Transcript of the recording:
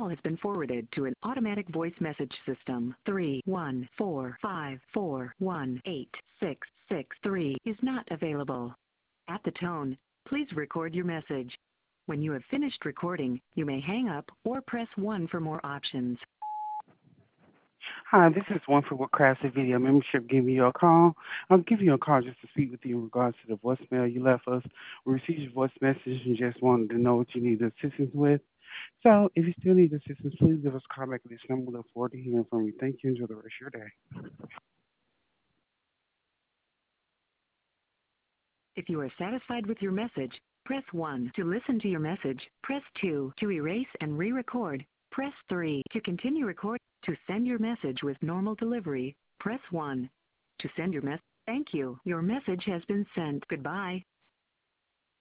call has been forwarded to an automatic voice message system. 31454186663 is not available. At the tone, please record your message. When you have finished recording, you may hang up or press 1 for more options. Hi, this is One for What Crafts Video Membership giving you a call. I'm giving you a call just to speak with you in regards to the voicemail you left us. We received your voice message and just wanted to know what you need assistance with. So if you still need assistance, please give us a call back at this number. We look forward to hearing from you. Thank you. Enjoy the rest of your day. If you are satisfied with your message, press 1 to listen to your message. Press 2 to erase and re-record. Press 3 to continue recording. To send your message with normal delivery, press 1. To send your message, thank you. Your message has been sent. Goodbye.